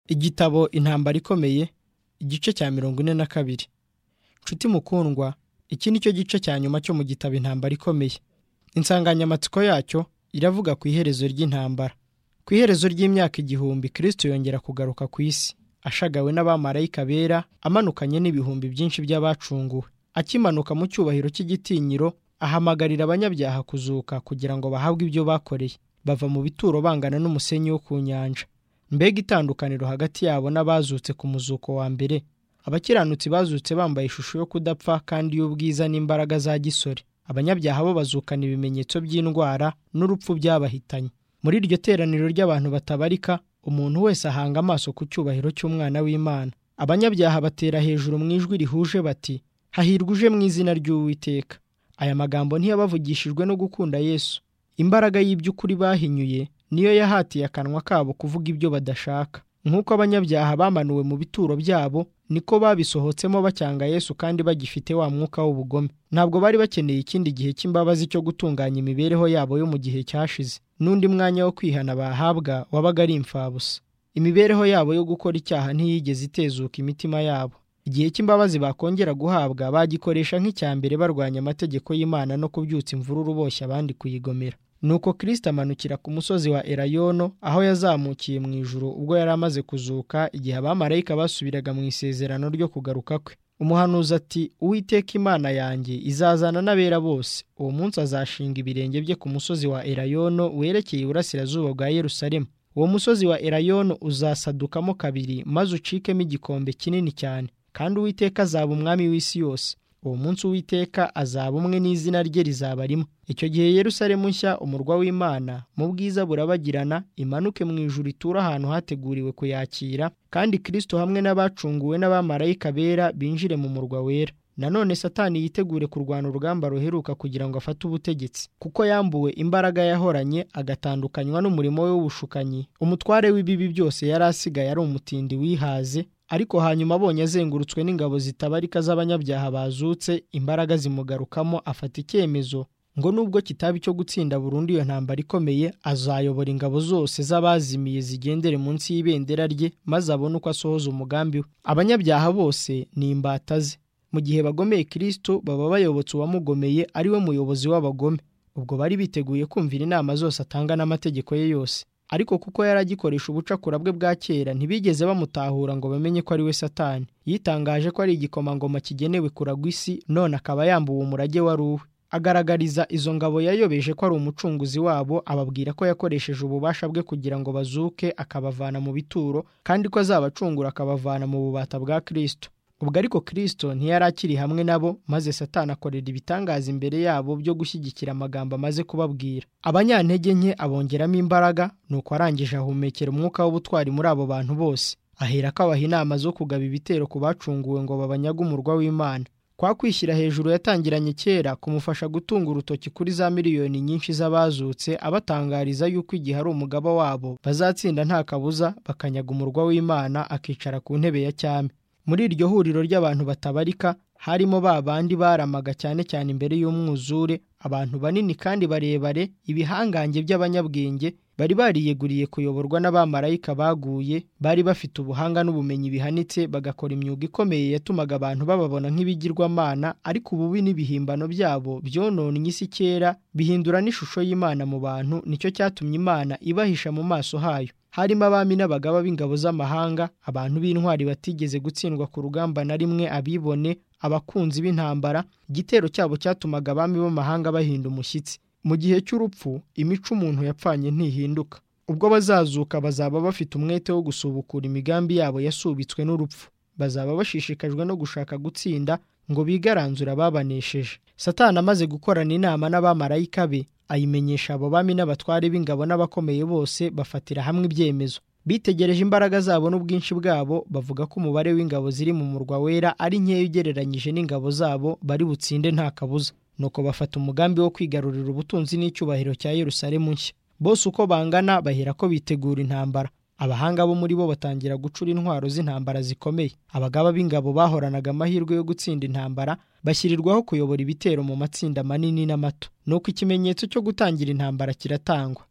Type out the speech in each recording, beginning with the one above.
Igitabo Intambara Ikomeye, igice cya 42. Nshuti mukundwa, iki nicyo gice cya nyuma cyo mu gitabo Intambara Ikomeye. Insanganyamatsiko yacyo iravuga ku iherezo ry'intambara. Ku iherezo ry'imyaka 1000 Kristo yongera kugaruka ku isi, ashagawe n'abamarayika bera, amanukanye n'ibihumbi byinshi by'abacunguwe. Akimanuka mu cyubahiro cy'igitinyiro, ahamagarira abanyabyaha kuzuka kugira ngo bahabwe ibyo bakoreye. Bava mu bituro bangana n'umusenyi wo ku nyanja. Mbega itandukaniro hagati yabo n'abazutse ku muzuko wa mbere. Abakiranutsi bazutse bambaye ishusho yo kudapfa kandi y'ubwiza n'imbaraga za gisore. Abanyabyaha bo bazukana ibimenyetso by'indwara n'urupfu byabahitanye. Muri iryo teraniro ry'abantu batabarika, umuntu wese ahanga amaso ku cyubahiro cy'umwana w'Imana. Abanyabyaha batera hejuru mu ijwi rihuje bati, hahirwa uje mu izina ry'Uwiteka. Aya magambo ntiyabavugishijwe no gukunda Yesu. Imbaraga y'iby'ukuri bahinyuye niyo yahatiye akanwa kabo kuvuga ibyo badashaka. Nk'uko abanyabyaha bamanuwe mu bituro byabo, niko babisohotsemo bacyanga Yesu kandi bagifite wa mwuka w'ubugome. Ntabwo bari bakeneye ikindi gihe cy'imbabazi cyo gutunganya imibereho yabo yo mu gihe cyashize. N'undi mwanya wo kwihana bahabwa wabaga ari imfabusa. Imibereho yabo yo gukora icyaha ntiyigeze itezuka imitima yabo. Igihe cy'imbabazi bakongera guhabwa bagikoresha nk'icyambere barwanya amategeko y'Imana no kubyutsa imvururu boshya abandi kuyigomera. Nuko Kristo amanukira ku musozi wa Elayono, aho yazamukiye mu ijuru ubwo yari amaze kuzuka, igihe abamarayika basubiraga mu isezerano ryo kugaruka kwe. Umuhanuzi ati, Uwiteka Imana yanjye izazana n'abera bose. Uwo munsi azashinga ibirenge bye ku musozi wa Elayono werekeye iburasirazuba bwa Yerusalemu. Uwo musozi wa Elayono uzasadukamo kabiri, maze ucikemo igikombe kinini cyane, kandi Uwiteka azaba umwami w'isi yose. Uwo munsi Uwiteka azaba umwe n'izina rye rizaba rimwe. Icyo gihe Yerusalemu nshya, umurwa w'Imana, mu bwiza burabagirana, imanuke mu ijuru itura ahantu hateguriwe kuyakira, kandi Kristo hamwe n'abacunguwe n'abamarayika bera binjire mu murwa wera. Nanone Satani yitegure kurwana urugamba ruheruka kugira ngo afate ubutegetsi, kuko yambuwe imbaraga yahoranye, agatandukanywa n'umurimo we w'ubushukanyi. Umutware w'ibibi byose yari asigaye ari umutindi wihaze, ariko hanyuma abonye azengurutswe n'ingabo zitabarika z'abanyabyaha bazutse, imbaraga zimugarukamo, afata icyemezo ngo nubwo kitaba icyo gutsinda burundu iyo ntambara ikomeye, azayobora ingabo zose z'abazimiye zigendere munsi y'ibendera rye, maze abone uko asohoza umugambi we. Abanyabyaha bose ni imbata ze. Mu gihe bagomeye Kristo, baba bayobotse uwamugomeye ari we muyobozi w'abagome. Ubwo bari biteguye kumvira inama zose atanga n'amategeko ye yose. Ariko kuko yari agikoresha ubucakura bwe bwa kera, ntibigeze bamutahura ngo bamenye ko ari we Satani. Yitangaje ko ari igikomangoma kigenewe kuragwa isi, none akaba yambuwe umurage wari uwe. Agaragariza izo ngabo yayobeje ko ari umucunguzi wabo, ababwira ko yakoresheje ububasha bwe kugira ngo bazuke akabavana mu bituro, kandi ko azabacungura akabavana mu bubata bwa Kristo. Ubwo ariko Kristo ntiyari akiri hamwe nabo, maze Satani akorera ibitangaza imbere yabo byo gushyigikira amagambo amaze kubabwira. Abanyantege nke abongeramo imbaraga, nuko arangije ahumekera umwuka w'ubutwari muri abo bantu bose. Aherako abaha inama zo kugaba ibitero ku bacunguwe ngo babanyage umurwa w'Imana. Kwa kwishyira hejuru yatangiranye kera kumufasha gutunga urutoki kuri za miliyoni nyinshi z'abazutse, abatangariza yuko igihe ari umugaba wabo bazatsinda nta kabuza, bakanyaga umurwa w'Imana akicara ku ntebe ya cyami. Muri iryo huriro ry'abantu batabarika harimo ba bandi baramaga cyane cyane imbere y'umwuzure, abantu banini kandi barebare, ibihangange by'abanyabwenge, bari bariyeguriye kuyoborwa n'abamarayika baguye, bari bafite ubuhanga n'ubumenyi bihanitse, bagakora imyuga ikomeye yatumaga abantu bababona nk'ibigirwamana, ariko ububi n'ibihimbano byabo byononnye isi kera, bihindura n'ishusho y'Imana mu bantu. Nicyo cyatumye Imana ibahisha mu maso hayo. Harimo abami n'abagaba b'ingabo z'amahanga, abantu b'intwari batigeze gutsindwa ku rugamba na rimwe, abibone, abakunzi b'intambara. Igitero cyabo cyatumaga abami b'amahanga bahinda umushyitsi. Mu gihe cy'urupfu, imico umuntu yapfanye ntihinduka. Ubwo bazazuka bazaba bafite umwete wo gusubukura imigambi yabo yasubitswe n'urupfu. Bazaba bashishikajwe no gushaka gutsinda ngo bigaranzura ababanesheje. Satani amaze gukorana inama n'abamarayika be, ayimenyesha abo bami n'abatware b'ingabo n'abakomeye bose, bafatira hamwe ibyemezo. Bitegereje imbaraga zabo n'ubwinshi bwabo, bavuga ko umubare w'ingabo ziri mu murwa wera ari nkeya ugereranyije n'ingabo zabo, bari butsinde nta kabuza. Nuko bafata umugambi wo kwigarurira ubutunzi n'icyubahiro cya Yerusalemu nshya. Bose uko bangana bahera ko bitegura intambara. Abahanga bo muri bo batangira gucura intwaro z'intambara zikomeye. Abagaba b'ingabo bahoranaga amahirwe yo gutsinda intambara, bashyirirwaho kuyobora ibitero mu matsinda manini n'amato. Nuko ikimenyetso cyo gutangira intambara kiratangwa.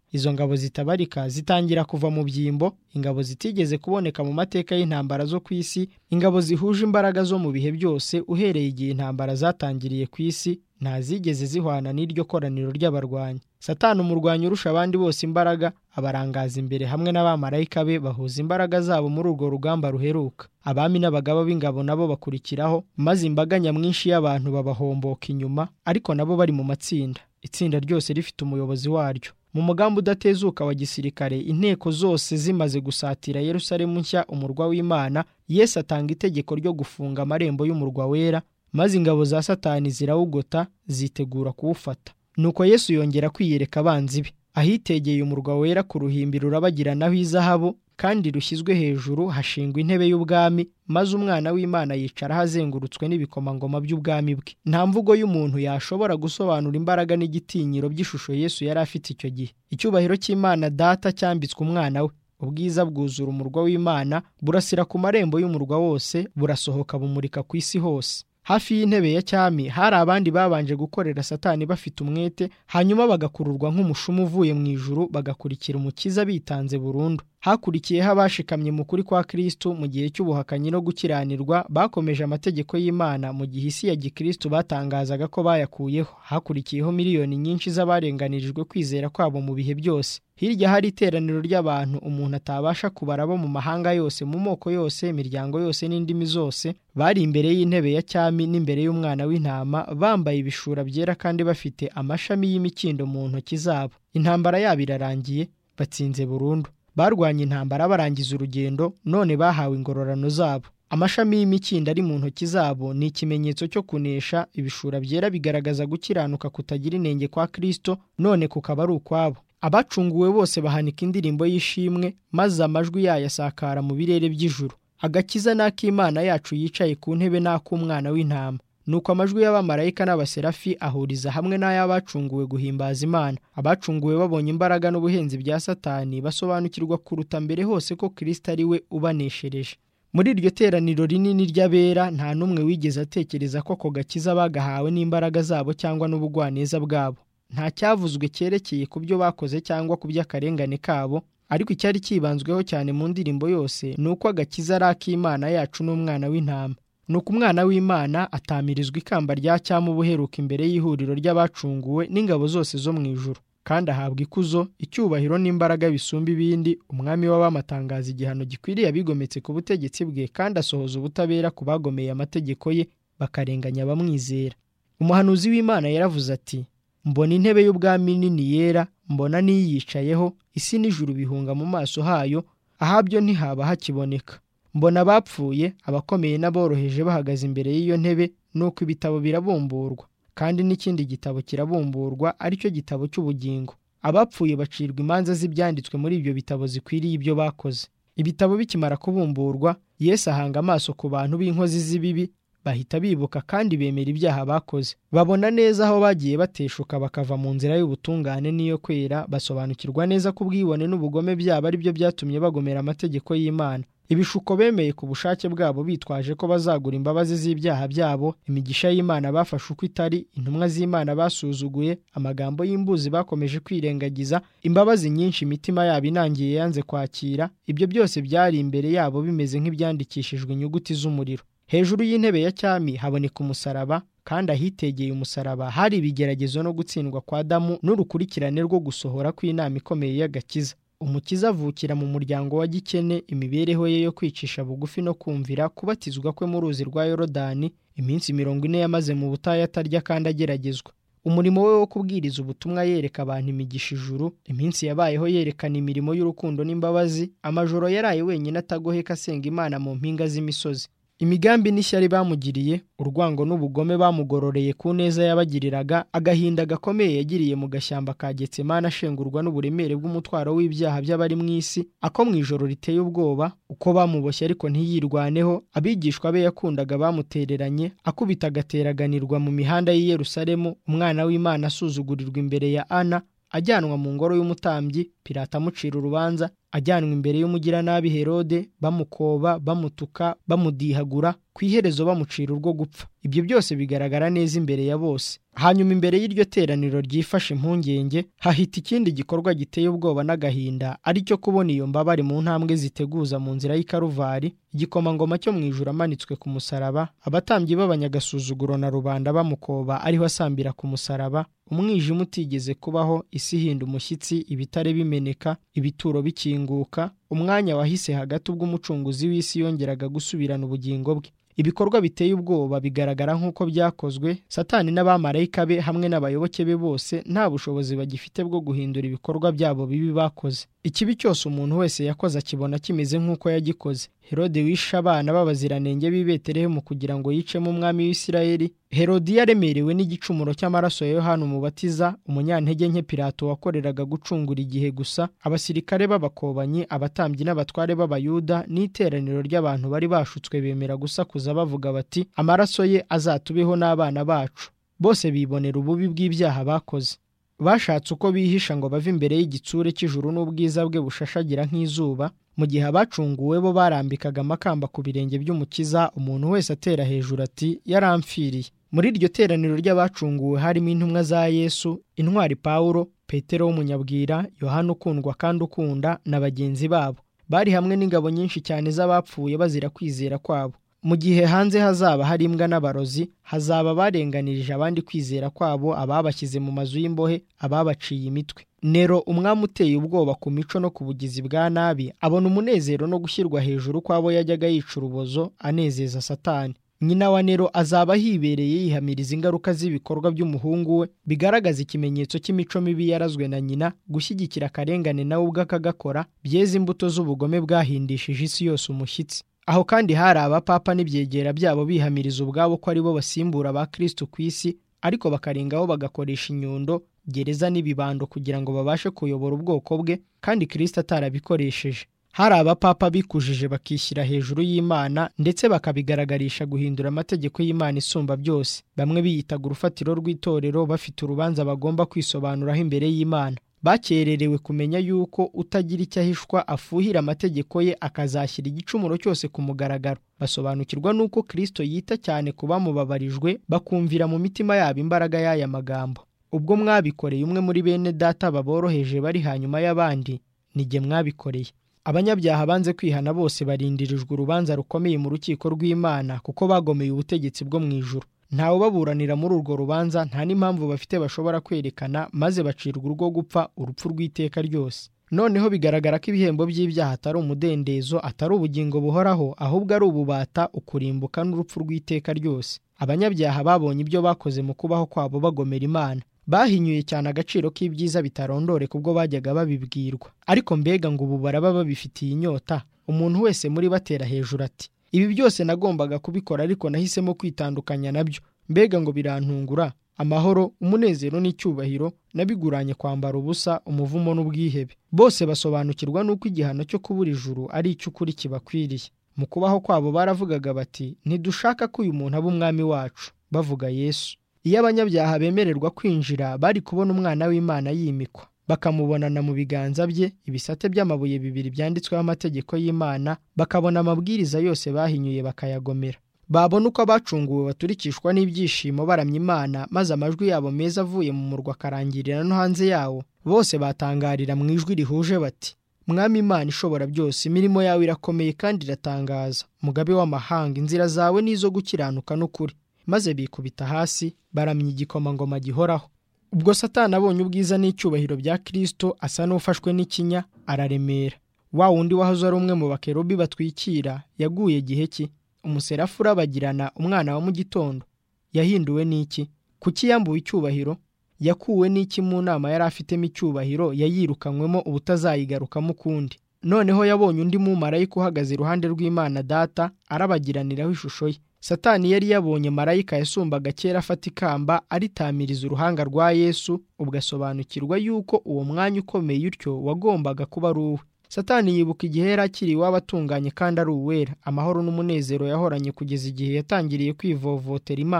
Izo ngabo zitabarika zitangira kuva mu byimbo, ingabo zitigeze kuboneka mu mateka y'intambara zo ku isi, ingabo zihuje imbaraga zo mu bihe byose uhereye igihe intambara zatangiriye ku isi, nta zigeze zihwana n'iryo koraniro ry'abarwanyi. Satani umurwanyi urusha abandi bose imbaraga abarangaza imbere hamwe n'abamarayika be bahuza imbaraga zabo muri urwo rugamba ruheruka. Abami n'abagaba b'ingabo nabo bakurikiraho, maze imbaga nyamwinshi y'abantu babahomboka inyuma, ariko nabo bari mu matsinda, itsinda ryose rifite umuyobozi waryo. Mu mugambi udatezuka wa gisirikare, inteko zose zimaze gusatira Yerusalemu nshya, umurwa w'Imana, Yesu atanga itegeko ryo gufunga amarembo y'umurwa wera, maze ingabo za Satani zirawugota zitegura kuwufata. Nuko Yesu yongera kwiyereka abanzi be. Ahitegeye umurwa wera ku ruhimbi rurabagiranaho izahabu kandi rushyizwe hejuru, hashingwa intebe y'ubwami, maze umwana w'Imana yicara ahazengurutswe n'ibikomangoma by'ubwami bwe. Nta mvugo y'umuntu yashobora gusobanura imbaraga n'igitinyiro by'ishusho Yesu yari afite icyo gihe. Icyubahiro cy'Imana Data cyambitswe umwana we. Ubwiza bwuzura umurwa w'Imana, burasira ku marembo y'umurwa wose, burasohoka bumurika ku isi hose. Hafi y'intebe ya cyami hari abandi babanje gukorera Satani bafite umwete, hanyuma bagakururwa nk'umushumu uvuye mu ijuru, bagakurikira Umukiza bitanze burundu. Hakurikiyeho abashikamye mu kuri kwa Kristo mu gihe cy'ubuhakanyi no gukiranirwa, bakomeje amategeko y'Imana mu gihe isi ya gikristo batangazaga ko bayakuyeho. Hakurikiyeho miliyoni nyinshi z'abarenganirijwe kwizera kwabo mu bihe byose. Hirya hari iteraniro ry'abantu umuntu atabasha kubara bo mu mahanga yose, mu moko yose, imiryango yose n'indimi zose, bari imbere y'intebe ya cyami n'imbere y'umwana w'intama, bambaye ibishura byera kandi bafite amashami y'imikindo mu ntoki zabo. Intambara yabo irarangiye, batsinze burundu. Barwanye intambara barangiza urugendo, none bahawe ingororano zabo. Amashami y'imikindo ari mu ntoki zabo ni ikimenyetso cyo kunesha. Ibishura byera bigaragaza gukiranuka kutagira inenge kwa Kristo, none kukaba ari ukwabo. Abacunguwe bose bahanika indirimbo y'ishimwe, maze amajwi yayo asakara mu birere by'ijuru. Agakiza n'ak'Imana yacu yicaye ku ntebe n'ak'umwana w'intama. Nuko amajwi y'abamarayika n'abaserafi ahuriza hamwe n'ay'abacunguwe guhimbaza Imana. Abacunguwe babonye imbaraga n'ubuhenzi bya Satani, basobanukirwa kuruta mbere hose ko Kristo ari we ubaneshereje. Muri iryo teraniro rinini ry'abera, nta n'umwe wigeze atekereza ko ako gakiza bagahawe n'imbaraga zabo cyangwa n'ubugwaneza bwabo. Nta cyavuzwe cyerekeye ku byo bakoze cyangwa ku by'akarengane kabo, ariko icyari kibanzweho cyane mu ndirimbo yose ni uko agakiza ari ak'Imana yacu n'umwana w'intama. Nuko umwana w'Imana atamirizwa ikamba rya cyami ubuheruka imbere y'ihuriro ry'abacunguwe n'ingabo zose zo mu ijuru, kandi ahabwa ikuzo, icyubahiro n'imbaraga bisumba ibindi. Umwami w'abamatangaza igihano gikwiriye abigometse ku butegetsi bwe, kandi asohoza ubutabera ku bagomeye amategeko ye bakarenganya abamwizera. Umuhanuzi w'Imana yaravuze ati, mbona intebe y'ubwami nini yera, mbona n'iyicayeho, isi n'ijuru bihunga mu maso hayo, ahabyo ntihaba hakiboneka. Mbona abapfuye, abakomeye n'aboroheje bahagaze imbere y'iyo ntebe, nuko ibitabo birabumburwa, kandi n'ikindi gitabo kirabumburwa, aricyo gitabo cy'ubugingo. Abapfuye bacirwa imanza z'ibyanditswe muri ibyo bitabo zikwiriye ibyo bakoze. Ibitabo bikimara kubumburwa, Yesu ahanga amaso ku bantu b'inkozi z'ibibi, bahita bibuka kandi bemera ibyaha bakoze. Babona neza aho bagiye bateshuka bakava mu nzira y'ubutungane n'iyo kwera, basobanukirwa neza ko ubwibone n'ubugome byabo ari byo byatumye bagomera amategeko y'Imana. Ibishuko bemeye ku bushake bwabo bitwaje ko bazagura imbabazi z'ibyaha byabo, imigisha y'Imana bafashe uko itari, intumwa z'Imana basuzuguye, amagambo y'imbuzi bakomeje kwirengagiza, imbabazi nyinshi imitima yabo inangiye yanze kwakira, ibyo byose byari imbere yabo bimeze nk'ibyandikishijwe inyuguti z'umuriro. Hejuru y'intebe ya cyami haboneka umusaraba, kandi ahitegeye umusaraba hari ibigeragezo no gutsindwa kwa Adamu n'urukurikirane rwo gusohora kw'inama ikomeye y'agakiza. Umukiza avukira mu muryango wa gikene, imibereho ye yo kwicisha bugufi no kumvira, kubatizwa kwe mu ruzi rwa Yorodani, iminsi 40 yamaze mu butayu atarya kandi ageragezwa. Umurimo we wo kubwiriza ubutumwa yereka abantu imigisha ijuru, iminsi yabayeho yerekana imirimo y'urukundo n'imbabazi, amajoro yaraye wenyine atagoheka asenga Imana mu mpinga z'imisozi. Imigambi n'ishyari bamugiriye, urwango n'ubugome bamugororeye ku neza yabagiriraga, agahinda gakomeye yagiriye mu gashyamba ka Getsemani ashengurwa n'uburemere bw'umutwaro w'ibyaha by'abari mu isi, ako mu ijoro riteye ubwoba, uko bamuboshye ariko ntiyirwaneho, abigishwa be yakundaga bamutereranye, akubita agateraganirwa mu mihanda y'i Yerusalemu, umwana w'Imana asuzugurirwa imbere ya Ana, ajyanwa mu ngoro y'umutambyi, Pilato amucira urubanza, ajyanwa imbere y'umugiranabi Herode, bamukoba, bamutuka, bamudihagura, ku iherezo bamucira urwo gupfa. Ibyo byose bigaragara neza imbere ya bose. Hanyuma imbere y'iryo teraniro ryifashe impungenge, hahita ikindi gikorwa giteye ubwoba n'agahinda, ari cyo kubona iyo mbabare mu ntambwe ziteguza mu nzira y'i Karuvari, igikomangoma cyo mu ijuru amanitswe ku musaraba, abatambyi b'abanyagasuzuguro na rubanda bamukoba ariho asambira ku musaraba, umwijima utigeze kubaho, isi ihinda umushyitsi, ibitare bimeneka, ibituro bikinguka, umwanya wahise hagati ubwo umucunguzi w'isi yongeraga gusubirana ubugingo bwe. Ibikorwa biteye ubwoba bigaragara nk'uko byakozwe. Satani n'abamarayika be hamwe n'abayoboke be bose nta bushobozi bagifite bwo guhindura ibikorwa byabo bibi bakoze. Ikibi cyose umuntu wese yakoze akibona kimeze nk'uko yagikoze. Herode wishe abana b'abaziranenge b'i Betelehemu kugira ngo yicemo umwami w'Isirayeli. Herodiya yaremerewe n'igicumuro cy'amaraso ya Yohana Umubatiza, umunyantege nke Pilato wakoreraga gucungura igihe gusa, abasirikare b'abakobanyi, abatambyi n'abatware b'Abayuda n'iteraniro ry'abantu bari bashutswe bemera gusakuza bavuga bati, amaraso ye azatubeho n'abana bacu. Bose bibonera ububi bw'ibyaha bakoze. Bashatse uko bihisha ngo bave imbere y'igitsure cy'ijuru n'ubwiza bwe bushashagira nk'izuba, mu gihe abacunguwe bo barambikaga amakamba ku birenge by'Umukiza, umuntu wese atera hejuru ati, yaramfiriye. Muri iryo teraniro ry'abacunguwe harimo intumwa za Yesu, intwari Pawulo, Petero w'umunyabwira, Yohana ukundwa kandi ukunda, na bagenzi babo. Bari hamwe n'ingabo nyinshi cyane z'abapfuye bazira kwizera kwabo. Mu gihe hanze hazaba hari imbwa n'abarozi, hazaba barenganirije abandi kwizera kwabo, ababashyize mu mazu y'imbohe, ababaciye imitwe. Nero, umwami uteye ubwoba ku mico no ku bugizi bwa nabi, abona umunezero no gushyirwa hejuru kw'abo yajyaga yica urubozo, anezeza Satani. Nyina wa Nero azaba hibereye yihamiriza ingaruka z'ibikorwa by'umuhungu we, bigaragaza ikimenyetso cy'imico mibi yarazwe na nyina, gushyigikira akarengane nawe ubwo akagakora, byeze imbuto z'ubugome bwahindishije isi yose umushyitsi. Aho kandi hari abapapa n'ibyegera byabo bihamiriza ubwabo ko ari bo basimbura ba Kristo ku isi, ariko bakarengaho bagakoresha inyundo, gereza n'ibibando kugira ngo babashe kuyobora ubwoko bwe, kandi Kristo atarabikoresheje. Hari abapapa bikujije bakishyira hejuru y'Imana, ndetse bakabigaragarisha guhindura amategeko y'Imana isumba byose. Bamwe biyitaga urufatiro rw'itorero, bafite urubanza bagomba kwisobanuraho imbere y'Imana. Bakererewe kumenya yuko utagira icyo ahishwa afuhira amategeko ye akazashyira igicumuro cyose ku mugaragaro. Basobanukirwa nuko Kristo yita cyane ku bamubabarijwe, bakumvira mu mitima yabo imbaraga y'aya magambo. Ubwo mwabikoreye umwe muri bene data baboroheje bari hanyuma y'abandi, nijye mwabikoreye. Abanyabyaha banze kwihana bose barindirijwe urubanza rukomeye mu rukiko rw'Imana, kuko bagomeye ubutegetsi bwo mu ijuru. Ntawe ubaburanira muri urwo rubanza, nta n'impamvu bafite bashobora kwerekana, maze bacirwa urwo gupfa, urupfu rw'iteka ryose. Noneho bigaragara ko ibihembo by'ibyaha atari umudendezo, atari ubugingo buhoraho, ahubwo ari ububata, ukurimbuka n'urupfu rw'iteka ryose. Abanyabyaha babonye ibyo bakoze mu kubaho kwabo bagomera Imana. Bahinyuye cyane agaciro k'ibyiza bitarondoreka ubwo bajyaga babibwirwa. Ariko mbega ngo ubu baraba babifitiye inyota. Umuntu wese muri batera hejuru ati, ibi byose nagombaga kubikora, ariko nahisemo kwitandukanya nabyo. Mbega ngo birantungura. Amahoro, umunezero n'icyubahiro nabiguranye kwambara ubusa, umuvumo n'ubwihebe. Bose basobanukirwa nuko igihano cyo kubura ijuru ari icy'ukuri kibakwiriye. Mu kubaho kwabo baravugaga bati, ntidushaka ko uyu muntu aba umwami wacu, bavuga Yesu. Iyo abanyabyaha bemererwa kwinjira, bari kubona umwana w'Imana yimikwa, bakamubonana mu biganza bye ibisate by'amabuye bibiri byanditsweho amategeko y'Imana, bakabona amabwiriza yose bahinyuye bakayagomera. Babona uko abacunguwe baturikishwa n'ibyishimo baramya Imana, maze amajwi yabo meza avuye mu murwa akarangirira no hanze yawo. Bose batangarira mu ijwi rihuje bati, Mwami Imana ishobora byose, imirimo yawe irakomeye kandi iratangaza. Mugabe w'amahanga, inzira zawe ni izo gukiranuka n'ukuri. Maze bikubita hasi baramya igikomangoma gihoraho. Ubwo Satani abonye ubwiza n'icyubahiro bya Kristo, asa n'ufashwe n'ikinya, araremera. Wa wundi wahoze ari umwe mu bakerubi batwikira yaguye gihe ki? Umuserafu urabagirana, umwana wa mu gitondo, yahinduwe n'iki? Kuki yambuwe icyubahiro? Yakuwe n'iki mu nama yari afitemo icyubahiro, yayirukanywemo ubutazayigarukamo ukundi? Noneho yabonye undi mumarayika uhagaze iruhande rw'Imana Data, arabagiraniraho ishusho ye. Satani yari yabonye marayika yasumbaga kera afata ikamba aritamiriza uruhanga rwa Yesu, ubwo asobanukirwa yuko uwo mwanya ukomeye utyo wagombaga kuba ari uwe. Satani yibuka igihe yari akiri iwabo atunganye kandi ari uwera, amahoro n'umunezero yahoranye kugeza igihe yatangiriye kwivovotera Imana,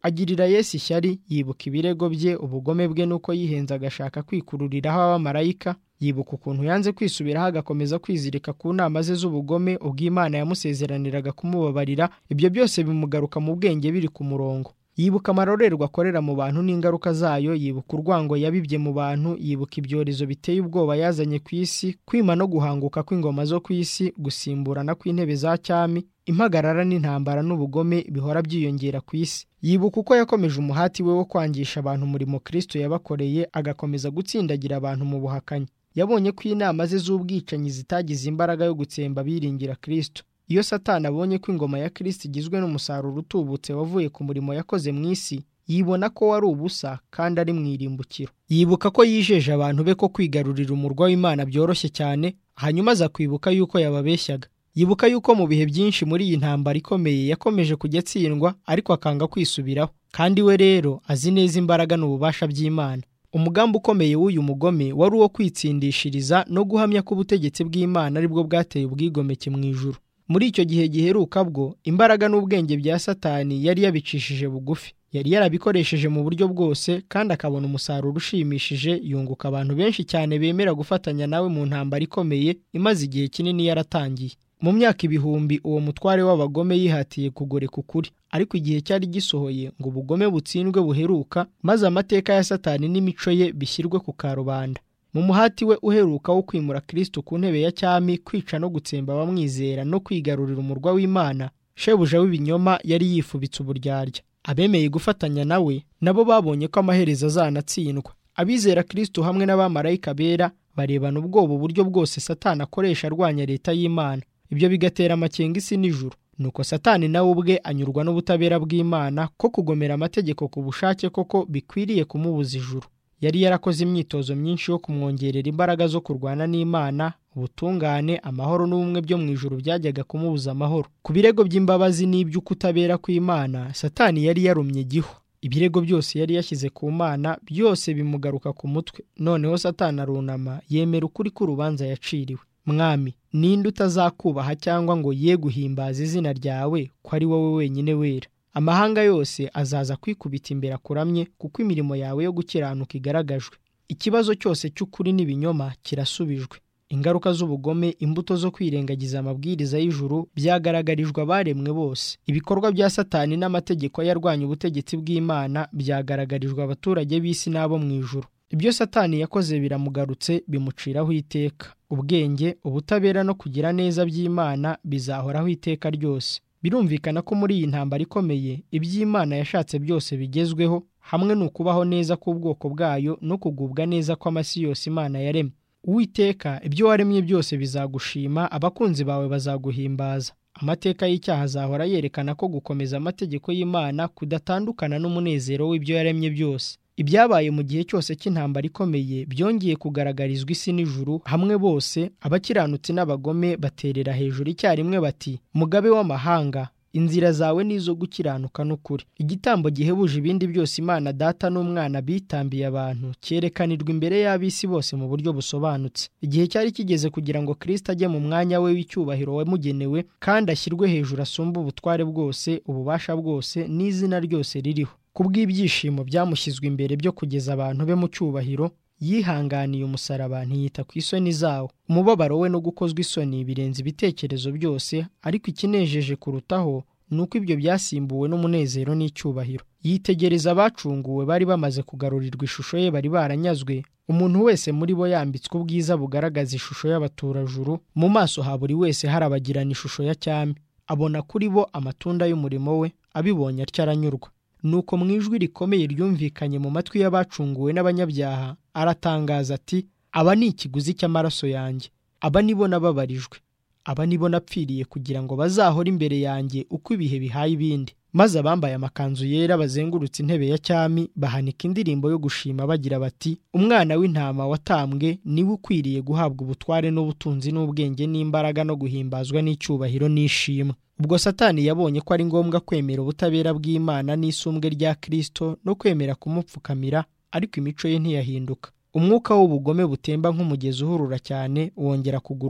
agirira Yesu ishyari, yibuka ibirego bye, ubugome bwe n'uko yihenze agashaka kwikururiraho abamarayika, yibuka ukuntu yanze kwisubiraho agakomeza kwizirika ku nama ze z'ubugome ubwo Imana yamusezeraniraga kumubabarira. Ibyo byose bimugaruka mu bwenge biri ku murongo. Yibuka amarorerwa akorera mu bantu n'ingaruka zayo, yibuka urwango yabibye mu bantu, yibuka ibyorezo biteye ubwoba yazanye ku isi, kwima no guhanguka kw'ingoma zo ku isi, gusimburana kw'intebe za cyami, impagarara n'intambara n'ubugome bihora byiyongera ku isi. Yibuka uko yakomeje umuhati we wo kwangisha abantu umurimo Kristo yabakoreye, agakomeza gutsindagira abantu mu buhakanyi. Yabonye ko inama ze z'ubwicanyi zitagize imbaraga yo gutsemba abiringira Kristo. Iyo Satani abonye ko ingoma ya Kristo igizwe n'umusaruro utubutse wavuye ku murimo yakoze mu isi, yibona ko wari ubusa kandi ari mu irimbukiro. Yibuka ko yijeje abantu be ko kwigarurira umurwa w'Imana byoroshye cyane, hanyuma aza kwibuka yuko yababeshyaga. Yibuka yuko mu bihe byinshi muri iyi ntambara ikomeye yakomeje kujya atsindwa, ariko akanga kwisubiraho. Kandi we rero azi neza imbaraga n'ububasha by'Imana. Umugambi ukomeye w'uyu mugome wari uwo kwitsindishiriza no guhamya ko ubutegetsi bw'Imana ari bwo bwateye ubwigomeke mu ijuru. Muri icyo gihe giheruka bwo, imbaraga n'ubwenge bya Satani yari yabicishije bugufi. Yari yarabikoresheje mu buryo bwose kandi akabona umusaruro ushimishije, yunguka abantu benshi cyane bemera gufatanya nawe mu ntambara ikomeye imaze igihe kinini yaratangiye. Mu myaka ibihumbi uwo mutware w'abagome yihatiye kugoreka ukuri, ariko igihe cyari gisohoye ngo ubugome butsindwe buheruka, maze amateka ya Satani n'imico ye bishyirwe ku karubanda. Mu muhati we uheruka wo kwimura Kristo ku ntebe ya cyami, kwica no gutsemba abamwizera no kwigarurira umurwa w'Imana, shebuja w'ibinyoma yari yifubitse uburyarya. Abemeye gufatanya nawe nabo babonye ko amaherezo azanatsindwa. Abizera Kristo hamwe n'abamarayika bera barebana ubwoba uburyo bwose Satani akoresha arwanya leta y'Imana. Ibyo bigatera amakenga isi n'ijuru. Nuko Satani nawe ubwe anyurwa n'ubutabera bw'Imana ko kugomera amategeko ku bushake koko bikwiriye kumubuza ijuru. Yari yarakoze imyitozo myinshi yo kumwongerera imbaraga zo kurwana n'Imana, ubutungane, amahoro n'ubumwe byo mu ijuru byajyaga kumubuza amahoro. Ku birego by'imbabazi n'iby'ukutabera kw'Imana, Satani yari yarumye gihwa. Ibirego byose yari yashyize ku Mana byose bimugaruka ku mutwe. Noneho Satani arunama, yemera ukuri k'urubanza yaciriwe. Mwami, ninde utazakubaha cyangwa ngo ye guhimbaza izina ryawe ko ari wowe wenyine wera? Amahanga yose azaza kwikubita imbere akuramye, kuko imirimo yawe yo gukiranuka igaragajwe. Ikibazo cyose cy'ukuri n'ibinyoma kirasubijwe. Ingaruka z'ubugome, imbuto zo kwirengagiza amabwiriza y'ijuru byagaragarijwe abaremwe bose. Ibikorwa bya Satani n'amategeko yarwanya ubutegetsi bw'Imana byagaragarijwe abaturage b'isi n'abo mu ijuru. Ibyo Satani yakoze biramugarutse, bimuciraho iteka. Ubwenge, ubutabera no kugira neza by'Imana bizahoraho iteka ryose. Birumvikana ko muri iyi ntambara ikomeye iby'Imana yashatse byose bigezweho, hamwe n'ukubaho neza k'ubwoko bwayo no kugubwa neza kw'amasi yose Imana yaremye. Uwiteka, ibyo waremye byose bizagushima, abakunzi bawe bazaguhimbaza. Amateka y'icyaha azahora yerekana ko gukomeza amategeko y'Imana kudatandukana n'umunezero w'ibyo yaremye byose. Ibyabaye mu gihe cyose cy'intambara ikomeye byongeye kugaragarizwa isi n'ijuru hamwe. Bose abakiranutsi n'abagome baterera hejuru icyarimwe bati, Mugabe w'amahanga, inzira zawe ni izo gukiranuka n'ukuri. Igitambo gihebuje ibindi byose Imana Data n'Umwana bitambiye abantu cyerekanirwa imbere y'ab'isi bose mu buryo busobanutse. Igihe cyari kigeze kugira ngo Kristo ajye mu mwanya we w'icyubahiro wamugenewe, kandi ashyirwe hejuru asumba ubutware bwose, ububasha bwose n'izina ryose ririho. Kubw'ibyishimo byamushyizwe imbere byo kugeza abantu be mu cyubahiro, yihanganiye umusaraba, ntiyita ku isoni zawo. Umubabaro we no gukozwa isoni birenze ibitekerezo byose, ariko ikinejeje kurutaho ni uko ibyo byasimbuwe n'umunezero n'icyubahiro. Yitegereza abacunguwe bari bamaze kugarurirwa ishusho ye, bari baranyazwe, umuntu wese muri bo yambitswe ubwiza bugaragaza ishusho y'abaturajuru. Mu maso ha buri wese harabagirana ishusho ya cyami. Abona kuri bo amatunda y'umurimo we, abibonye atyo aranyurwa. Nuko mu ijwi rikomeye ryumvikanye mu matwi y'abacunguwe n'abanyabyaha, aratangaza ati, aba ni ikiguzi cy'amaraso yanjye, aba nibo nababarijwe, aba nibo napfiriye kugira ngo bazahore imbere yanjye uko ibihe bihaye ibindi. Maze abambaye amakanzu yera bazengurutse intebe ya cyami bahanika indirimbo yo gushima bagira bati, Umwana w'intama watambwe niwe ukwiriye guhabwa ubutware n'ubutunzi n'ubwenge n'imbaraga no guhimbazwa n'icyubahiro n'ishimwe. Ubwo Satani yabonye ko ari ngombwa kwemera ubutabera bw'Imana n'isumbwe rya Kristo no kwemera kumupfukamira, ariko imico ye ntiyahinduka. Umwuka w'ubugome butemba nk'umugezi uhurura cyane wongera kugurumana.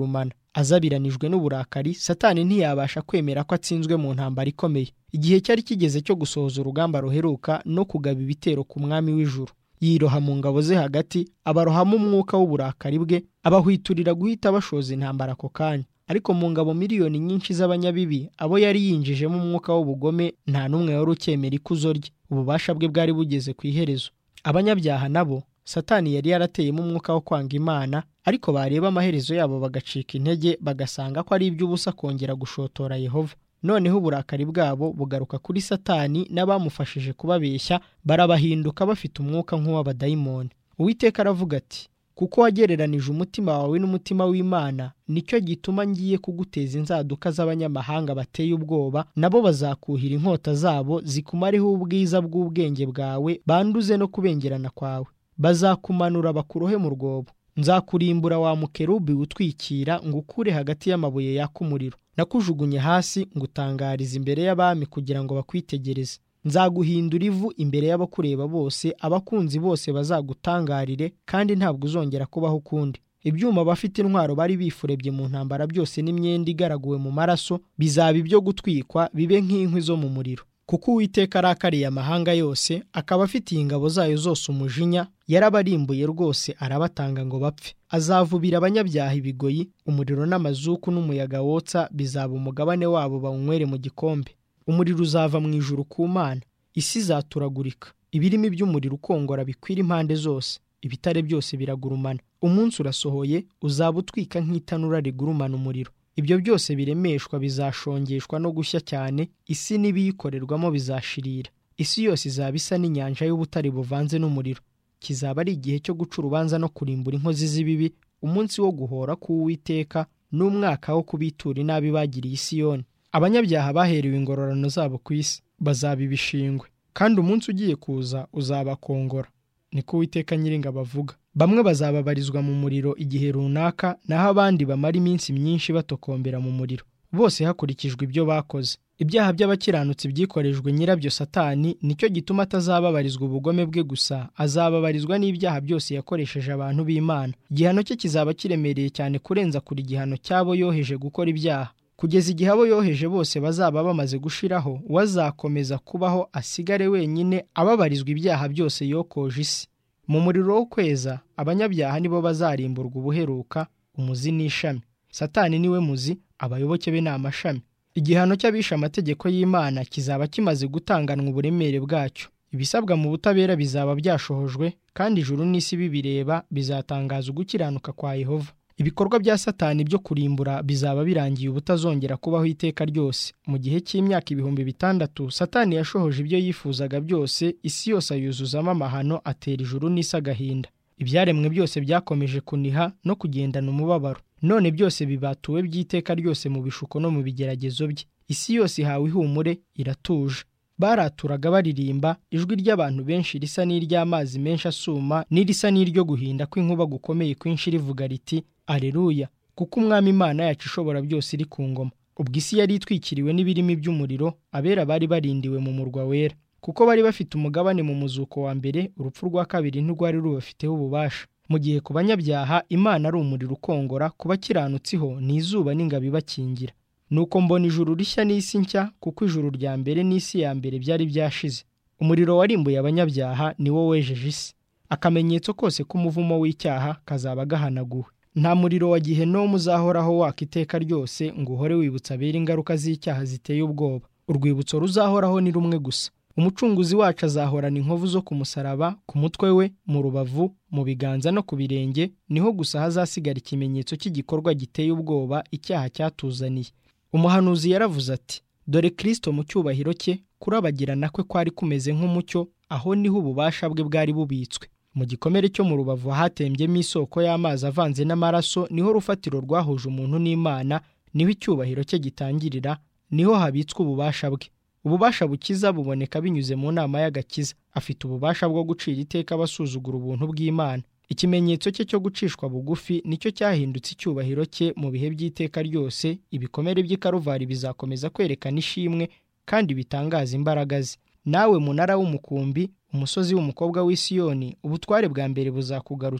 Azabiranijwe n'uburakari, Satani ntiyabasha kwemera ko atsinzwe mu ntambara ikomeye. Igihe cyari kigeze cyo gusohoza urugamba ruheruka no kugaba ibitero ku mwami w'ijuru. Yiroha mu ngabo ze hagati, abarohamo umwuka w'uburakari bwe, abahwiturira guhita bashoza intambara ako kanya. Ariko mu ngabo miliyoni nyinshi z'abanyabibi, abo yari yinjijemo umwuka w'ubugome, nta n'umwe wari ukemera ikuzo rye. Ububasha bwe bwari bugeze ku iherezo. Abanyabyaha nabo Satani yari yarateyemo umwuka wo kwanga Imana, ariko bareba amaherezo yabo bagacika intege, bagasanga ko ari iby'ubusa kongera gushotora Yehova. Noneho uburakari bwabo bugaruka kuri Satani n'abamufashije kubabeshya, barabahinduka bafite umwuka nk'uw'abadayimoni. Uwiteka aravuga ati, kuko wagereranije umutima wawe n'umutima w'Imana, nicyo gituma ngiye kuguteza inzaduka z'abanyamahanga bateye ubwoba, nabo bazakuhira inkota zabo zikumareho ubwiza bw'ubwenge bwawe, banduze no kubengerana kwawe. Bazakumanura bakurohe mu rwobo. Nzakurimbura wa mukerubi utwikira, ngukure hagati y'amabuye yaka umuriro. Nakujugunye hasi ngutangariza imbere y'abami kugira ngo bakwitegereze. Nzaguhindura ivu imbere y'abakureba bose, abakunzi bose bazagutangarire, kandi ntabwo uzongera kubaho ukundi. Ibyuma bafite intwaro bari bifurebye mu ntambara byose n'imyenda igaraguwe mu maraso bizaba ibyo gutwikwa, bibe nk'inkwi zo mu muriro. Kuko Uwiteka arakariye amahanga yose, akaba afitiye ingabo zayo zose umujinya, yarabarimbuye rwose arabatanga ngo bapfe. Azavubira abanyabyaha ibigoyi, umuriro n'amazuku n'umuyaga wotsa bizaba umugabane wabo, bawunywere mu gikombe. Umuriro uzava mu ijuru ku Mana, isi izaturagurika, ibirimi by'umuriro ukongora bikwira impande zose, ibitare byose biragurumana. Umunsi urasohoye, uzaba utwika nk'itanura rigurumana umuriro. Ibyo byose biremeshwa bizashongeshwa no gushya cyane, isi n'ibiyikorerwamo bizashirira. Isi yose izaba isa n'inyanja y'ubutare buvanze n'umuriro. Kizaba ari igihe cyo guca urubanza no kurimbura inkozi z'ibibi, umunsi wo guhora k'Uwiteka n'umwaka wo kubitura inabi bagiriye i Siyoni. Abanyabyaha baherewe ingororano zabo ku isi bazaba ibishingwe, kandi umunsi ugiye kuza uzabakongora, niko Uwiteka Nyiringabo avuga. Bamwe bazababarizwa mu muriro igihe runaka, naho abandi bamara iminsi myinshi batokombera mu muriro, bose hakurikijwe ibyo bakoze. Ibyaha by'abakiranutsi byikorejwe nyirabyo Satani, nicyo gituma atazababarizwa ubugome bwe gusa, azababarizwa n'ibyaha byose yakoresheje abantu b'Imana. Igihano cye kizaba kiremereye cyane kurenza kuri igihano cy'abo yoheje gukora ibyaha. Kugeza igihe abo yoheje bose bazaba bamaze gushiraho, uwazakomeza kubaho asigare wenyine ababarizwa ibyaha byose yokoje isi. Mu muriro wo kweza, abanyabyaha nibo bazarimburwa ubuheruka, umuzi n'ishami. Satani niwe muzi, abayoboke be ni amashami. Igihano cy'abisha amategeko y'Imana kizaba kimaze gutanganwa uburemere bwacyo. Ibisabwa mu butabera bizaba byashohojwe, kandi ijuru n'isi bibireba bizatangaza ugukiranuka kwa Yehova. Ibikorwa bya Satani byo kurimbura bizaba birangiye ubutazongera kubaho iteka ryose. Mu gihe cy'imyaka 600, Satani yashohoje ibyo yifuzaga byose, isi yose ayuzuzamo amahano, atera ijuru n'isi agahinda. Ibyaremwe byose byakomeje kuniha no kugendana umubabaro. None byose bibatuwe by'iteka ryose mu bishuko no mu bigeragezo bye. Isi yose ihawe ihumure, iratuje. Baraturaga baririmba, ijwi ry'abantu benshi risa n'iry'amazi menshi asuma, n'irisa n'iryo guhinda kw'inkuba gukomeye kwinshi rivuga riti, Aleluya, kuko Umwami Imana yacu ishobora byose iri ku ngoma. Ubwo isi yari itwikiriwe n'ibirimi by'umuriro, abera bari barindiwe mu murwa wera. Kuko bari bafite umugabane mu muzuko wa mbere, urupfu rwa kabiri ntirwari rubafiteho ububasha. Mu gihe ku banyabyaha Imana ari umuriro ukongora, ku bakiranutsiho ni izuba n'ingabo ibakingira. Nuko mbona ijuru rishya n'isi nshya, kuko ijuru rya mbere n'isi ya mbere byari byashize. Umuriro warimbuye abanyabyaha ni wo wejeje isi. Akamenyetso kose k'umuvumo w'icyaha kazaba gahanaguwe. Nta muriro wa Gehinomu uzahoraho waka iteka ryose ngo uhore wibutsa abera ingaruka z'icyaha ziteye ubwoba. Urwibutso ruzahoraho ni rumwe gusa. Umucunguzi wacu azahorana inkovu zo ku musaraba, ku mutwe we, mu rubavu, mu biganza no ku birenge, niho gusa hazasigara ikimenyetso cy'igikorwa giteye ubwoba icyaha cyatuzaniye. Umuhanuzi yaravuze ati, dore Kristo mu cyubahiro cye, kurabagirana kwe kwari kumeze nk'umucyo, aho niho ububasha bwe bwari bubitswe. Mu gikomere cyo mu rubavu hatembyemo isoko y'amazi avanze n'amaraso, niho rufatiro rwahuje umuntu n'Imana, niho icyubahiro cye gitangirira, niho habitswe ububasha bwe. Ububasha bukiza buboneka binyuze mu nama y'agakiza. Afite ububasha bwo gucira iteka abasuzugura ubuntu bw'Imana. Ikimenyetso cye cyo gucishwa bugufi nicyo cyahindutse icyubahiro cye mu bihe by'iteka ryose. Ibikomere by'i Karuvari bizakomeza kwerekana ishimwe kandi bitangaza imbaraga ze. Nawe munara w'umukumbi, umusozi w'umukobwa w'i Siyoni, ubutware bwa mbere buzakugarukira.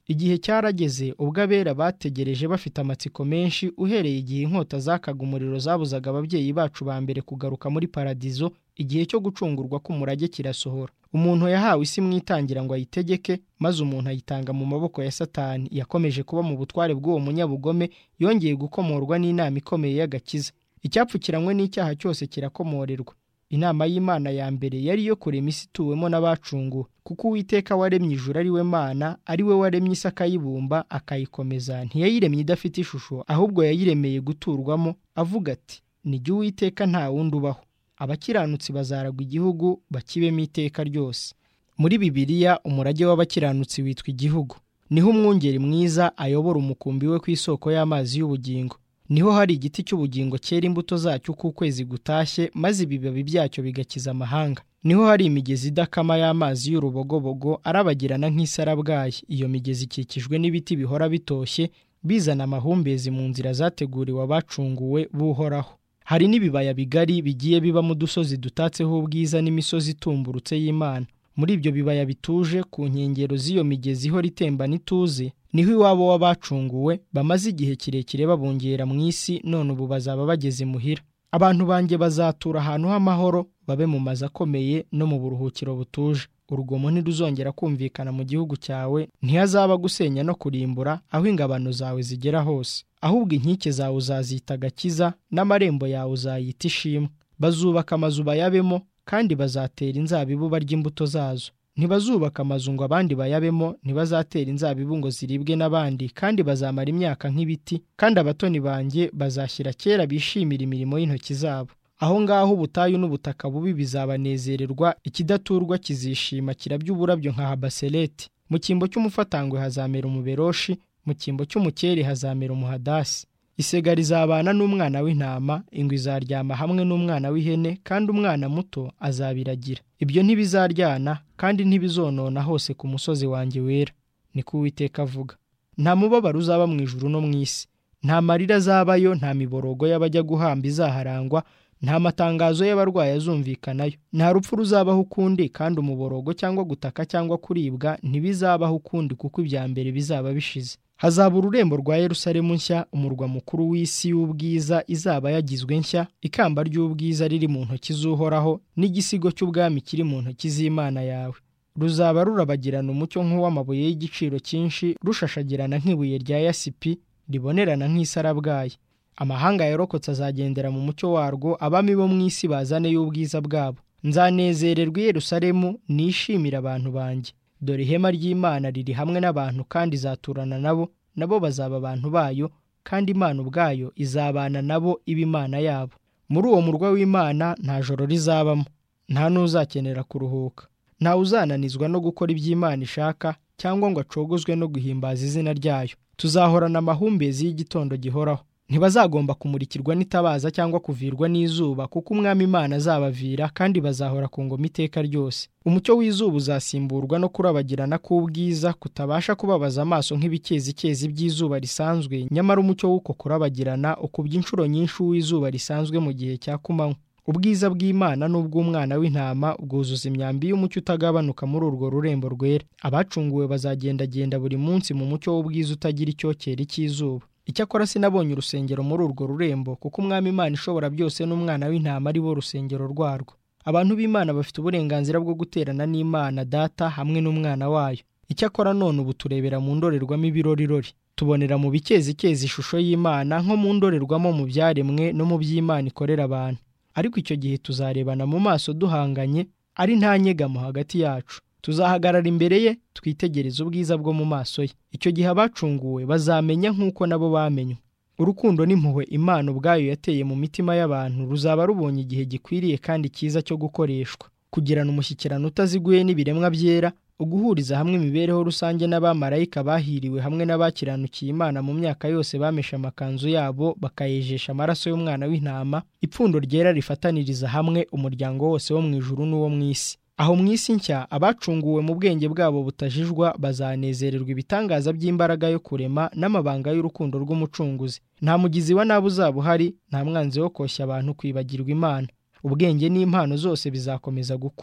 Igihe cyarageze ubwo abera bategereje bafite amatsiko menshi, uhereye igihe inkota zakaga umuriro zabuzaga ababyeyi bacu ba mbere kugaruka muri paradizo. Igihe cyo gucungurwa k'umurage kirasohora. Umuntu yahawe isi mu itangira ngo ayitegeke, maze umuntu ayitanga mu maboko ya Satani. Yakomeje kuba mu butware bw'uwo munyabugome, yongeye gukomorwa n'inama ikomeye y'agakiza. Icyapfukiranywe n'icyaha cyose kirakomorerwa. Inama y'Imana ya mbere yari iyo kurema isi ituwemo n'abacunguwe, kuko Uwiteka waremye ijuru ari we Mana, ari we waremye isi akayibumba akayikomeza. Ntiyayiremye idafite ishusho, ahubwo yayiremeye guturwamo, avuga ati, ni jye Uwiteka nta wundi ubaho. Abakiranutsi bazaragwa igihugu, bakibemo iteka ryose. Muri Bibiliya umurage w'abakiranutsi witwa igihugu. Niho umwungeri mwiza ayobora umukumbi we ku isoko y'amazi y'ubugingo. Niho hari igiti cy'ubugingo cyera imbuto zacyo uko ukwezi gutashye, maze ibibabi byacyo bigakiza amahanga. Niho hari imigezi idakama y'amazi y'urubogobogo arabagirana nk'isarabwayi. Iyo migezi ikikijwe n'ibiti bihora bitoshye, bizana amahumbezi mu nzira zateguriwe abacunguwe b'Uhoraho. Hari n'ibibaya bigari bigiye biba mu dusozi dutatseho ubwiza n'imisozi itumburutse y'Imana. Muri ibyo bibaya bituje ku nkengero z'iyo migezi ihora itembana ituze, niho iwabo w'abacunguwe bamaze igihe kirekire babungera mu isi, none ubu bazaba bageze imuhira. Abantu banjye bazatura ahantu h'amahoro, babe mu mazu akomeye no mu buruhukiro butuje. Urugomo ntiruzongera kumvikana mu gihugu cyawe, ntihazaba gusenya no kurimbura aho ingabano zawe zigera hose. Ahubwo inkike zawe uzazita agakiza, n'amarembo yawe uzayita ishimwe. Bazubaka amazu bayabemo, kandi bazatera inzabibu barya imbuto zazo. Ntibazubaka amazu ngo abandi bayabemo, ntibazatera inzabibu ngo ziribwe n'abandi, kandi bazamara imyaka nk'ibiti, kandi abatoni banjye bazashyira kera bishimira imirimo y'intoki zabo. Aho ngaho ubutayu n'ubutaka bubi bizabanezererwa, ikidaturwa kizishima kirabya uburabyo nka Habasereti. Mu cyimbo cy'umufatangwe hazamera umuberoshi, mu cyimbo cy'umukeri hazamera umuhadasi. Isega rizabana n'umwana w'intama, ingwe izaryama hamwe n'umwana w'ihene, kandi umwana muto azabiragira. Ibyo ntibizaryana kandi ntibizonona hose ku musozi wanjye wera, niko Uwiteka avuga. Nta mubabaro uzaba mu ijuru no mu isi, nta marira azabayo, nta miborogo y'abajya guhamba izaharangwa, nta matangazo y'abarwayi azumvikanayo. Nta rupfu ruzabaho ukundi, kandi umuborogo cyangwa gutaka cyangwa kuribwa ntibizabaho ukundi, kuko ibya mbere bizaba bishize. Hazaba ururembo rwa Yerusalemu nshya, umurwa mukuru w'isi y'ubwiza izaba yagizwe nshya, ikamba ry'ubwiza riri mu ntoki z'Uhoraho, n'igisigo cy'ubwami kiri mu ntoki z'Imana yawe. Ruzaba rurabagirana umucyo nk'uw'amabuye y'igiciro cyinshi, rushashagirana nk'ibuye rya yasipi, ribonerana nk'isarabwayi. Amahanga yarokotse azagendera mu mucyo warwo, abami bo mu isi bazane y'ubwiza bwabo. Nzanezererwa i Yerusalemu, nishimira abantu banjye. Dore ihema ry'Imana riri hamwe n'abantu, kandi izaturana nabo, nabo bazaba abantu bayo, kandi Imana ubwayo izabana nabo iba Imana yabo. Muri uwo murwa w'Imana nta joro rizabamo, nta n'uzakenera kuruhuka. Ntawe uzananizwa no gukora iby'Imana ishaka, cyangwa ngo acogozwe no guhimbaza izina ryayo. Tuzahorana amahumbezi y'igitondo gihoraho. Ntibazagomba kumurikirwa n'itabaza cyangwa kuvirwa n'izuba, kuko Umwami Imana azabavira, kandi bazahora ku ngoma iteka ryose. Umucyo w'izuba uzasimburwa no kurabagirana k'ubwiza kutabasha kubabaza amaso nk'ibikezi by'izuba risanzwe, nyamara umucyo w'uko kurabagirana ukubye inshuro nyinshi w'izuba risanzwe mu gihe cya kumanywa. Ubwiza bw'Imana n'ubw'umwana w'intama bwuzuza imyambi y'umucyo utagabanuka muri urwo rurembo rwera. Abacunguwe bazagendagenda buri munsi mu mucyo w'ubwiza utagira icyokere cy'izuba. Icyakora sinabonye urusengero muri urwo rurembo, kuko Umwami Imana ishobora byose n'umwana w'intama ari bo rusengero rwarwo. Abantu b'Imana bafite uburenganzira bwo guterana n'Imana Data hamwe n'umwana wayo. Icyakora none ubu turebera mu ndorerwamo ibirorirori, tubonera mu bikezikezi ishusho y'Imana nko mu ndorerwamo mu byaremwe no mu by'Imana ikorera abantu. Ariko icyo gihe tuzarebana mu maso duhanganye, ari nta nyegamo hagati yacu. Tuzahagarara imbere ye, twitegereze ubwiza bwo mu maso ye. Icyo gihe abacunguwe bazamenya nk'uko nabo bamenywe. Urukundo n'impuhwe Imana ubwayo yateye mu mitima y'abantu ruzaba rubonye igihe gikwiriye kandi cyiza cyo gukoreshwa, kugirana umushyikirano utaziguye n'ibiremwa byera, uguhuriza hamwe imibereho rusange n'abamarayika bahiriwe hamwe n'abakiranukiye Imana mu myaka yose bameshe amakanzu yabo bakayejesha amaraso y'umwana w'intama, ipfundo ryera rifataniriza hamwe umuryango wose wo mu ijuru n'uwo mu isi. Aho mu isi nshya abacunguwe mu bwenge bwabo butajijwa bazanezererwa ibitangaza by'imbaraga yo kurema n'amabanga y'urukundo rw'umucunguzi. Nta mugizi wa nabi uzaba uhari, nta mwanzi wo koshya abantu kwibagirwa Imana. Ubwenge n'impano zose bizakomeza gukura.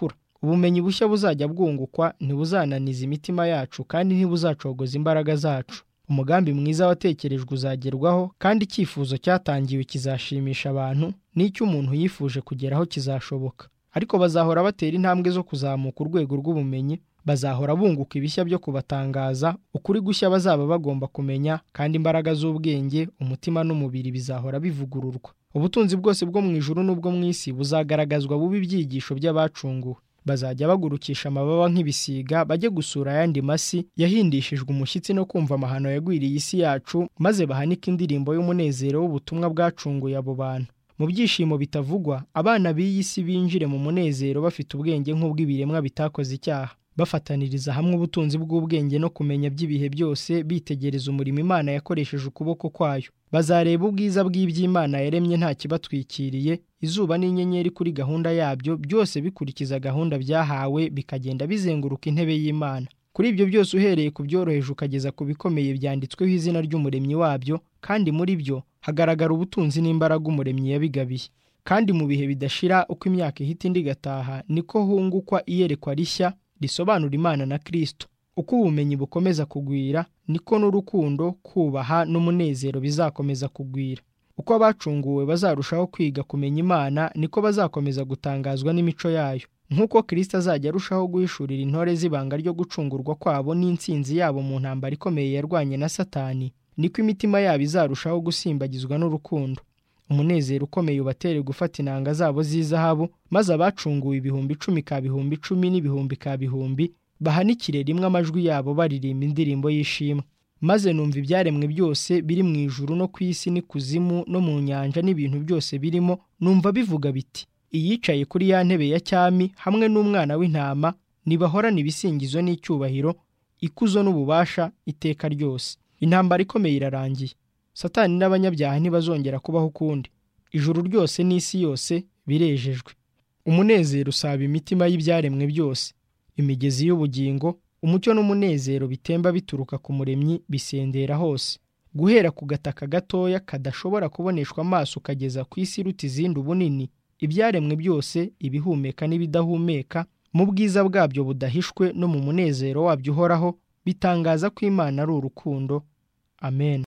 ubumenyi bushya buzajya bwungukwa ntibuzananiza imitima yacu kandi ntibuzacogoza imbaraga zacu. Umugambi mwiza watekerejwe uzagerwaho kandi icyifuzo cyatangiwe kizashimisha abantu, n'icyo umuntu yifuje kugeraho kizashoboka. Ariko bazahora batera intambwe zo kuzamuka urwego rw'ubumenyi, bazahora bunguka ibishya byo kubatangaza, ukuri gushya bazaba bagomba kumenya, kandi imbaraga z'ubwenge, umutima n'umubiri bizahora bivugururwa. Ubutunzi bwose bwo mu ijuru n'ubwo mu isi buzagaragazwa buba ibyigisho by'abacunguwe. Bazajya bagurukisha amababa nk'ibisiga bajye gusura ayandi masi yahindishijwe umushyitsi no kumva amahano yagwiriye isi yacu, maze bahanike indirimbo y'umunezero w'ubutumwa bwacunguye abo bantu. Mu byishimo bitavugwa, abana b'iyi si binjire mu munezero bafite ubwenge nk'ubw'ibiremwa bitakoze icyaha, bafataniriza hamwe ubutunzi bw'ubwenge no kumenya by'ibihe byose, bitegereza umurimo Imana yakoresheje ukuboko kwayo. Bazareba ubwiza bw'iby'Imana yaremye nta kibatwikiriye, izuba n'inyenyeri kuri gahunda yabyo, byose bikurikiza gahunda byahawe, bikagenda bizenguruka intebe y'Imana. Kuri ibyo byose uhereye ku byoroheje ukageza ku bikomeye byanditsweho izina ry'umuremyi wabyo, kandi muri byo hagaragara ubutunzi n'imbaraga umuremyi yabigabiye. Kandi mu bihe bidashira, uko imyaka ihita indi igataha, niko hungukwa iyerekwa rishya risobanura Imana na Kristo. Uko ubumenyi bukomeza kugwira, niko n'urukundo, kubaha n'umunezero bizakomeza kugwira. Uko abacunguwe bazarushaho kwiga kumenya Imana, niko bazakomeza gutangazwa n'imico yayo. Nk'uko Kristo azajya arushaho guhishurira intore z'ibanga ryo gucungurwa kwabo n'intsinzi yabo mu ntambara ikomeye yarwanye na Satani, niko imitima yabo izarushaho gusimbagizwa n'urukundo. Umunezero ukomeye ubatere gufata inanga zabo z'izahabu, maze abacunguwe 10,000 ka 10,000 n'ibihumbi ka bihumbi bahanikire rimwe amajwi yabo baririmba indirimbo y'ishimwe. Maze numva ibyaremwe byose biri mu ijuru no ku isi n'ikuzimu no mu nyanja n'ibintu byose birimo, numva bivuga biti: iyicaye kuri ya ntebe ya cyami hamwe n'umwana w'intama nibahorana ibisingizo n'icyubahiro, ikuzo n'ububasha iteka ryose. Intambara ikomeye irarangiye. Satani n'abanyabyaha ntibazongera kubaho ukundi. Ijuru ryose n'isi yose birejejwe. Umunezero usaba imitima y'ibyaremwe byose. Imigezi y'ubugingo, umucyo n'umunezero bitemba bituruka ku muremyi bisendera hose. Guhera ku gataka gatoya kadashobora kuboneshwa amaso ukageza ku isi iruta izindi ubunini, ibyaremwe byose, ibihumeka n'ibidahumeka, mu bwiza bwabyo budahishwe no mu munezero wabyo uhoraho, bitangaza ko Imana ari urukundo. Amen.